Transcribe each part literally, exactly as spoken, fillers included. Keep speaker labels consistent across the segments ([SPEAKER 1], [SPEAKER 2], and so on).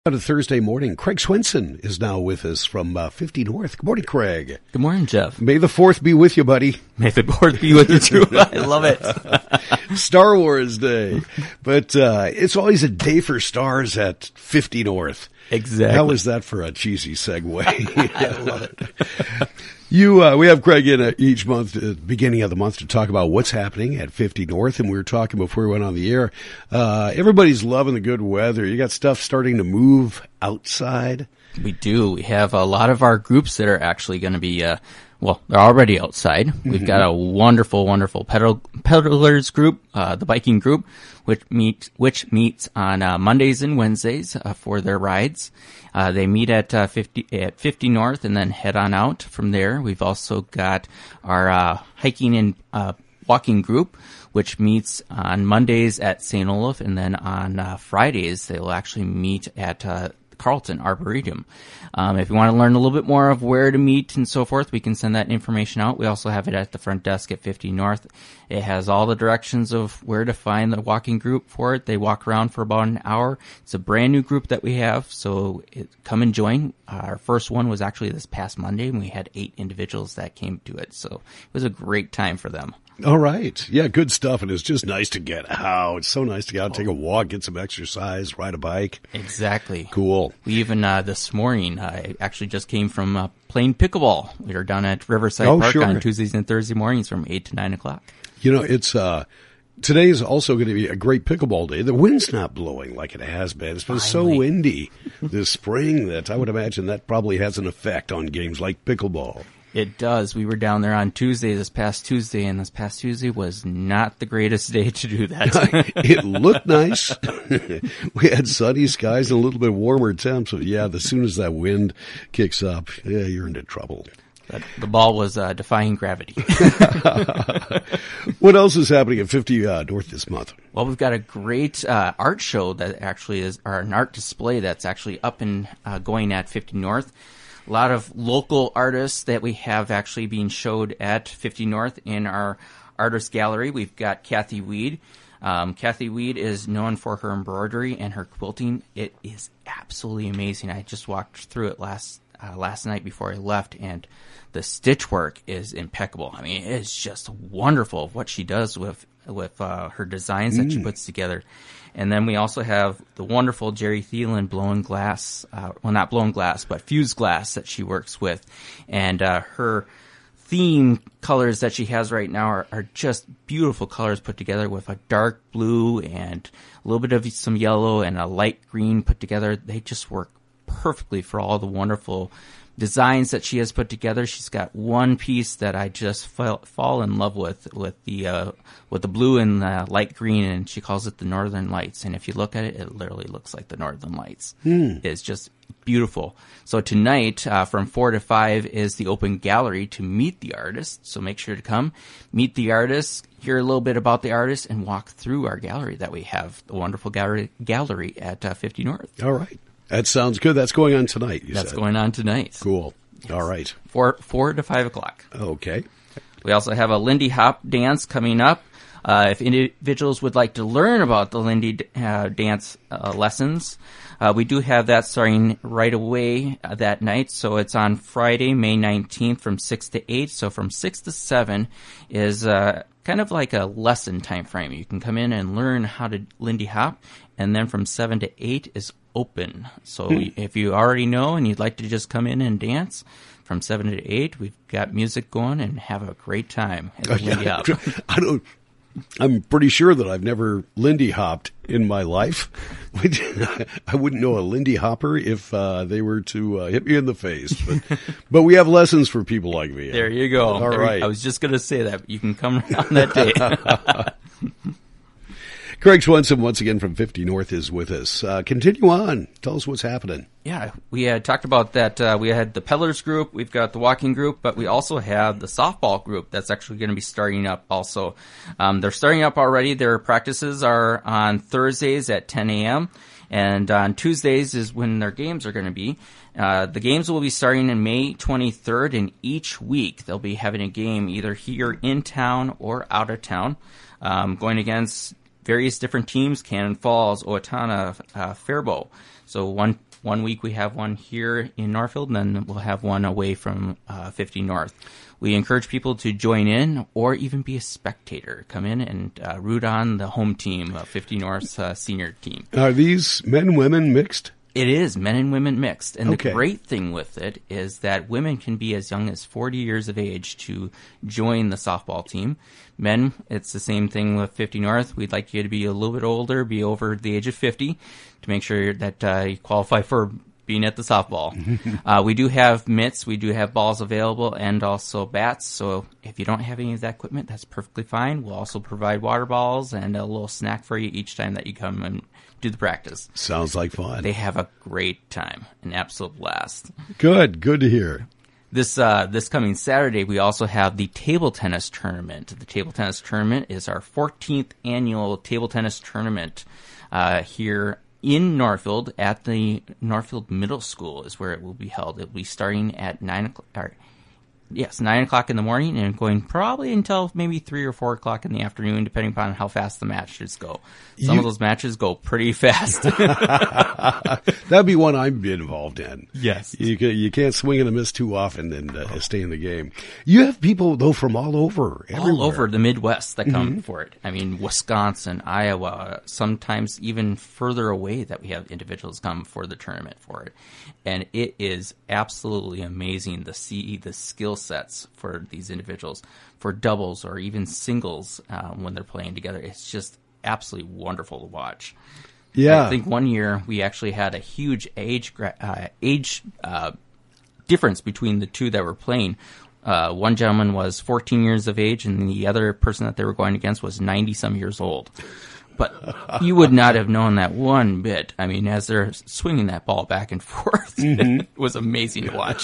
[SPEAKER 1] On a Thursday morning, Craig Swenson is now with us from uh, fifty North. Good morning, Craig.
[SPEAKER 2] Good morning, Jeff.
[SPEAKER 1] May the fourth be with you, buddy.
[SPEAKER 2] May the fourth be with you, too. I love it.
[SPEAKER 1] Star Wars Day. But uh, it's always a day for stars at fifty North.
[SPEAKER 2] Exactly.
[SPEAKER 1] How was that for a cheesy segue?
[SPEAKER 2] I love it.
[SPEAKER 1] You, uh, we have Craig in uh, each month, uh, beginning of the month, to talk about what's happening at fifty North. And we were talking before we went on the air. Uh, everybody's loving the good weather. You got stuff starting to move outside.
[SPEAKER 2] We do. We have a lot of our groups that are actually going to be, uh, well, they're already outside. Mm-hmm. We've got a wonderful, wonderful pedal, peddlers group, uh, the biking group, which meet, which meets on, uh, Mondays and Wednesdays, uh, for their rides. Uh, they meet at, uh, fifty, at fifty North and then head on out from there. We've also got our, uh, hiking and, uh, walking group, which meets on Mondays at Saint Olaf, and then on, uh, Fridays, they'll actually meet at, uh, Carlton Arboretum. Um, if you want to learn a little bit more of where to meet and so forth, we can send that information out. We also have it at the front desk at fifty North. It has all the directions of where to find the walking group for it. They walk around for about an hour. It's a brand new group that we have, so it, come and join. Uh, our first one was actually this past Monday, and we had eight individuals that came to it, so it was a great time for them.
[SPEAKER 1] All right. Yeah, good stuff. And it's just nice to get out. It's so nice to get out, take a walk, get some exercise, ride a bike.
[SPEAKER 2] Exactly.
[SPEAKER 1] Cool.
[SPEAKER 2] We even, uh, this morning, I actually just came from uh, playing pickleball. We were down at Riverside
[SPEAKER 1] oh,
[SPEAKER 2] Park
[SPEAKER 1] sure.
[SPEAKER 2] on Tuesdays and Thursday mornings from eight to nine o'clock.
[SPEAKER 1] You know, it's, uh, today is also going to be a great pickleball day. The wind's not blowing like it has been. It's been
[SPEAKER 2] Finally.
[SPEAKER 1] so windy this spring that I would imagine that probably has an effect on games like pickleball.
[SPEAKER 2] It does. We were down there on Tuesday, this past Tuesday, and this past Tuesday was not the greatest day to do that.
[SPEAKER 1] It looked nice. We had sunny skies and a little bit warmer temps. But yeah, as soon as that wind kicks up, yeah, you're into trouble.
[SPEAKER 2] But the ball was uh, defying gravity.
[SPEAKER 1] What else is happening at fifty uh, North this month?
[SPEAKER 2] Well, we've got a great uh, art show that actually is, or an art display that's actually up and uh, going at fifty North. A lot of local artists that we have actually being showed at fifty North in our artist gallery. We've got Kathy Weed. Um, Kathy Weed is known for her embroidery and her quilting. It is absolutely amazing. I just walked through it last uh, last night before I left, and the stitch work is impeccable. I mean, it is just wonderful what she does with with uh, her designs that mm. she puts together. And then we also have the wonderful Jerry Thielen blown glass, uh, well, not blown glass, but fused glass that she works with. And uh, her theme colors that she has right now are, are just beautiful colors put together with a dark blue and a little bit of some yellow and a light green put together. They just work perfectly for all the wonderful designs that she has put together. She's got one piece that I just fall, fall in love with, with the uh, with the blue and the light green, and she calls it the Northern Lights. And if you look at it, it literally looks like the Northern Lights. Hmm. It's just beautiful. So tonight, uh, from four to five, is the open gallery to meet the artist. So make sure to come, meet the artist, hear a little bit about the artist, and walk through our gallery that we have, the wonderful gallery gallery at uh, fifty North.
[SPEAKER 1] All right. That sounds good. That's going on tonight, you
[SPEAKER 2] That's
[SPEAKER 1] said.
[SPEAKER 2] going on tonight.
[SPEAKER 1] Cool.
[SPEAKER 2] Yes.
[SPEAKER 1] All right.
[SPEAKER 2] Four, four to five o'clock.
[SPEAKER 1] Okay.
[SPEAKER 2] We also have a Lindy Hop dance coming up. Uh, if individuals would like to learn about the Lindy uh, dance uh, lessons, uh, we do have that starting right away uh, that night. So it's on Friday, May nineteenth from six to eight. So from six to seven is uh, kind of like a lesson time frame. You can come in and learn how to Lindy Hop. And then from seven to eight is open. So hmm. if you already know and you'd like to just come in and dance, from seven to eight, we've got music going and have a great time at the Lindy Hop.
[SPEAKER 1] I don't, I'm pretty sure that I've never Lindy hopped in my life. I wouldn't know a Lindy hopper if uh, they were to uh, hit me in the face. But, but we have lessons for people like me.
[SPEAKER 2] There you go.
[SPEAKER 1] All
[SPEAKER 2] there,
[SPEAKER 1] right.
[SPEAKER 2] I was just going to say that. You can come on that day.
[SPEAKER 1] Craig Swenson, once again from fifty North, is with us. Uh, continue on. Tell us what's happening.
[SPEAKER 2] Yeah, we had talked about that. Uh, we had the peddlers group, we've got the walking group, but we also have the softball group that's actually going to be starting up also. Um, they're starting up already. Their practices are on Thursdays at ten a.m., and on Tuesdays is when their games are going to be. Uh, the games will be starting in May twenty-third, and each week they'll be having a game either here in town or out of town, um, going against various different teams: Cannon Falls, Owatonna, uh, Faribault. So one One week we have one here in Northfield, and then we'll have one away from uh, fifty North. We encourage people to join in or even be a spectator. Come in and uh, root on the home team, uh, fifty North's uh, senior team.
[SPEAKER 1] Are these men, women mixed?
[SPEAKER 2] It is men and women mixed. And
[SPEAKER 1] Okay.
[SPEAKER 2] the great thing with it is that women can be as young as forty years of age to join the softball team. Men, it's the same thing with fifty North. We'd like you to be a little bit older, be over the age of fifty to make sure that uh, you qualify for being at the softball. uh, we do have mitts, we do have balls available, and also bats. So if you don't have any of that equipment, that's perfectly fine. We'll also provide water balls and a little snack for you each time that you come and do the practice.
[SPEAKER 1] Sounds like fun.
[SPEAKER 2] They have a great time, an absolute blast.
[SPEAKER 1] Good, good to hear.
[SPEAKER 2] This uh, this coming Saturday, we also have the table tennis tournament. The table tennis tournament is our fourteenth annual table tennis tournament uh, here in Northfield at the Northfield Middle School is where it will be held. It will be starting at nine o'clock. Or, yes, nine o'clock in the morning and going probably until maybe three or four o'clock in the afternoon, depending upon how fast the matches go. Some
[SPEAKER 1] You-
[SPEAKER 2] of those matches go pretty fast.
[SPEAKER 1] That'd be one I'd be involved in.
[SPEAKER 2] Yes.
[SPEAKER 1] You, ca- you can't swing and a miss too often and uh, stay in the game. You have people, though, from all over. Everywhere.
[SPEAKER 2] all over the Midwest that come for it. I mean, Wisconsin, Iowa, sometimes even further away that we have individuals come for the tournament for it. And it is absolutely amazing to see the skill sets for these individuals for doubles or even singles um, when they're playing together. It's just absolutely wonderful to watch.
[SPEAKER 1] Yeah.
[SPEAKER 2] I think one year we actually had a huge age gra- uh, age uh, difference between the two that were playing. Uh, one gentleman was fourteen years of age, and the other person that they were going against was ninety-some years old. But you would not have known that one bit. I mean, as they're swinging that ball back and forth, it was amazing to watch.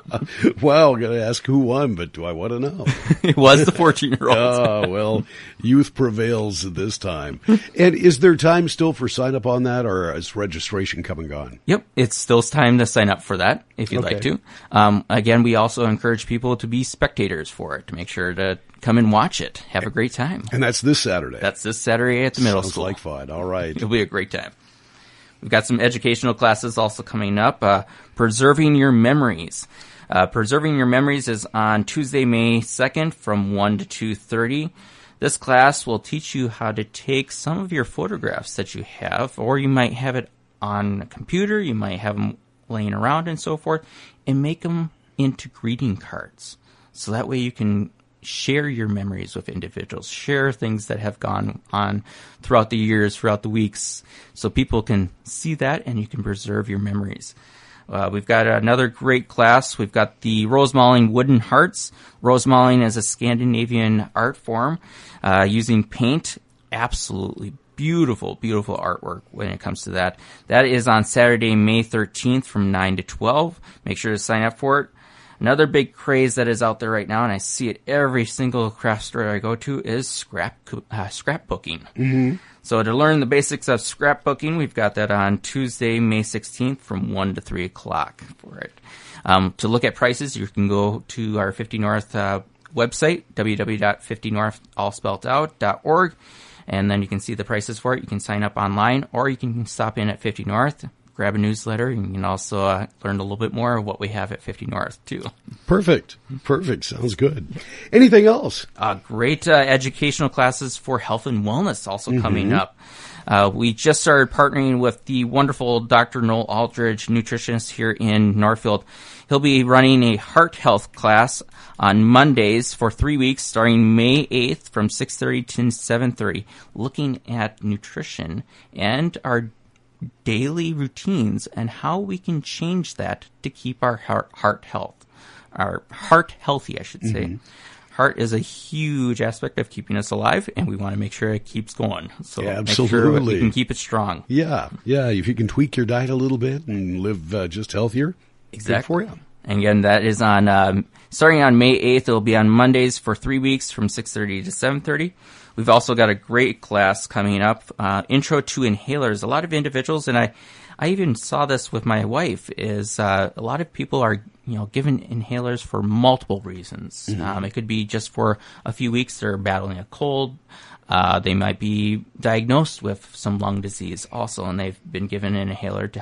[SPEAKER 1] Well, I'm going to ask who won, but do I want to know?
[SPEAKER 2] It was the fourteen-year-old.
[SPEAKER 1] Oh, well, youth prevails this time. And is there time still for sign up on that, or is registration come and gone?
[SPEAKER 2] Yep, it's still time to sign up for that if you'd
[SPEAKER 1] Okay.
[SPEAKER 2] like to. Um, again, we also encourage people to be spectators for it, to make sure to come and watch it. Have a great time.
[SPEAKER 1] And that's this Saturday.
[SPEAKER 2] That's this Saturday at the middle
[SPEAKER 1] Sounds
[SPEAKER 2] school.
[SPEAKER 1] like fun. All right.
[SPEAKER 2] It'll be a great time. We've got some educational classes also coming up. Uh, Preserving Your Memories. Uh, Preserving Your Memories is on Tuesday, May second from one to two thirty. This class will teach you how to take some of your photographs that you have, or you might have it on a computer, you might have them laying around and so forth, and make them into greeting cards. So that way you can share your memories with individuals, share things that have gone on throughout the years, throughout the weeks, so people can see that and you can preserve your memories. Uh, we've got another great class. We've got the Rosemalling Wooden Hearts. Rosemalling is a Scandinavian art form uh, using paint. Absolutely beautiful, beautiful artwork when it comes to that. That is on Saturday, May thirteenth from nine to twelve. Make sure to sign up for it. Another big craze that is out there right now, and I see it every single craft store I go to, is scrap uh, scrapbooking. Mm-hmm. So to learn the basics of scrapbooking, we've got that on Tuesday, May sixteenth from one to three o'clock for it. Um, to look at prices, you can go to our fifty North uh, website, w w w dot fifty north all spelt out dot org, and then you can see the prices for it. You can sign up online, or you can stop in at fifty North, grab a newsletter, and you can also uh, learn a little bit more of what we have at fifty North, too.
[SPEAKER 1] Perfect. Perfect. Sounds good. Anything else?
[SPEAKER 2] Uh, great uh, educational classes for health and wellness also coming up. Uh, we just started partnering with the wonderful Doctor Noel Aldridge, nutritionist here in Northfield. He'll be running a heart health class on Mondays for three weeks, starting May eighth from six thirty to seven thirty, looking at nutrition and our daily routines and how we can change that to keep our heart, heart health, our heart healthy, I should say. Mm-hmm. Heart is a huge aspect of keeping us alive, and we want to make sure it keeps going. So
[SPEAKER 1] Yeah,
[SPEAKER 2] make sure
[SPEAKER 1] absolutely.
[SPEAKER 2] we can keep it strong.
[SPEAKER 1] Yeah. Yeah. If you can tweak your diet a little bit and live uh, just healthier,
[SPEAKER 2] Exactly.
[SPEAKER 1] good for you.
[SPEAKER 2] And again, that is on um, starting on May eighth. It'll be on Mondays for three weeks from six thirty to seven thirty. We've also got a great class coming up, uh, Intro to Inhalers. A lot of individuals, and I, I even saw this with my wife, is uh, a lot of people are, you know, given inhalers for multiple reasons. Mm-hmm. Um, it could be just for a few weeks they're battling a cold. Uh, they might be diagnosed with some lung disease also, and they've been given an inhaler to help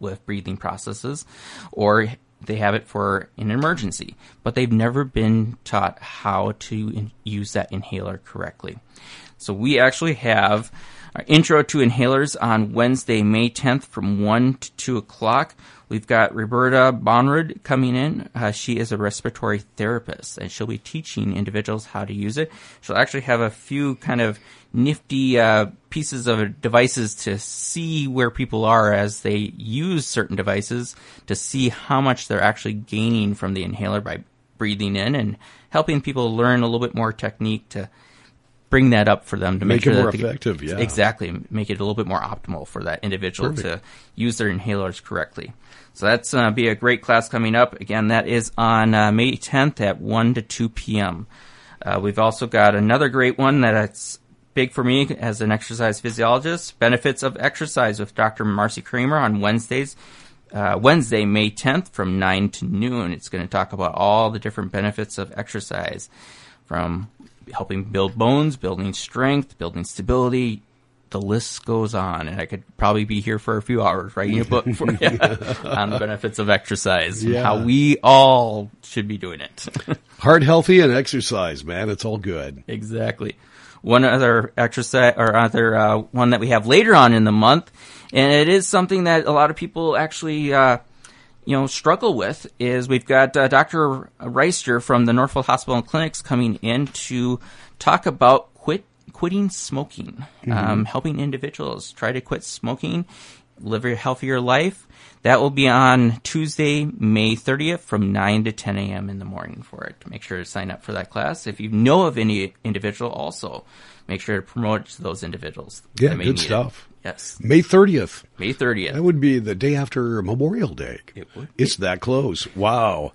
[SPEAKER 2] with breathing processes, or they have it for an emergency, but they've never been taught how to in- use that inhaler correctly. So we actually have our intro to inhalers on Wednesday, May tenth from one to two o'clock. We've got Roberta Bonrud coming in. Uh, she is a respiratory therapist, and she'll be teaching individuals how to use it. She'll actually have a few kind of nifty uh, pieces of devices to see where people are as they use certain devices, to see how much they're actually gaining from the inhaler by breathing in, and helping people learn a little bit more technique to bring that up for them to make,
[SPEAKER 1] make
[SPEAKER 2] sure
[SPEAKER 1] it more
[SPEAKER 2] that they,
[SPEAKER 1] effective. Yeah,
[SPEAKER 2] exactly. Make it a little bit more optimal for that individual
[SPEAKER 1] Perfect.
[SPEAKER 2] to use their inhalers correctly. So that's going to be a great class coming up. Again, that is on uh, May tenth at one to two p.m. Uh, we've also got another great one that's big for me as an exercise physiologist, Benefits of Exercise with Doctor Marcy Kramer on Wednesdays. Uh, Wednesday, May tenth from nine to noon. It's going to talk about all the different benefits of exercise, from helping build bones, building strength, building stability. The list goes on, and I could probably be here for a few hours writing a book for you on the benefits of exercise
[SPEAKER 1] Yeah.
[SPEAKER 2] and how we all should be doing it.
[SPEAKER 1] Heart healthy and exercise, man. It's all good.
[SPEAKER 2] Exactly. One other exercise, or other uh, one that we have later on in the month, and it is something that a lot of people actually, uh, you know, struggle with, is we've got uh, Doctor Reister from the Northfield Hospital and Clinics coming in to talk about quit quitting smoking, mm-hmm. um, helping individuals try to quit smoking, live a healthier life. That will be on Tuesday, May thirtieth from nine to ten a.m. in the morning for it. Make sure to sign up for that class. If you know of any individual, also make sure to promote it to those individuals.
[SPEAKER 1] Yeah,
[SPEAKER 2] that may
[SPEAKER 1] good
[SPEAKER 2] need
[SPEAKER 1] stuff.
[SPEAKER 2] It. Yes.
[SPEAKER 1] May thirtieth.
[SPEAKER 2] May thirtieth.
[SPEAKER 1] That would be the day after Memorial Day.
[SPEAKER 2] It would be.
[SPEAKER 1] It's that close. Wow.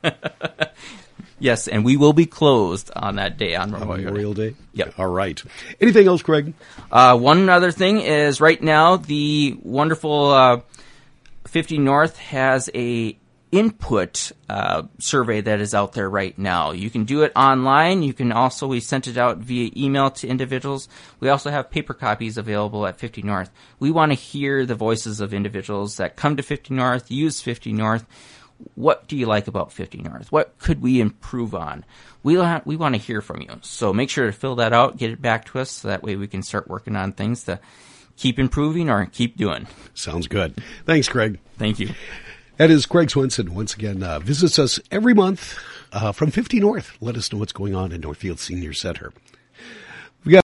[SPEAKER 2] Yes, and we will be closed on that day on Memorial,
[SPEAKER 1] Memorial Day?
[SPEAKER 2] Yep.
[SPEAKER 1] All right. Anything else, Craig?
[SPEAKER 2] Uh, one other thing is right now the wonderful uh, fifty North has a input uh, survey that is out there right now. You can do it online. You can also, we sent it out via email to individuals. We also have paper copies available at fifty North. We want to hear the voices of individuals that come to fifty North, use fifty North. What do you like about fifty North? What could we improve on? We ha- we want to hear from you. So make sure to fill that out, get it back to us, so that way we can start working on things to keep improving or keep doing.
[SPEAKER 1] Sounds good. Thanks, Craig.
[SPEAKER 2] Thank you.
[SPEAKER 1] That is Craig Swenson. Once again, uh, visits us every month uh, from fifty North. Let us know what's going on in Northfield Senior Center.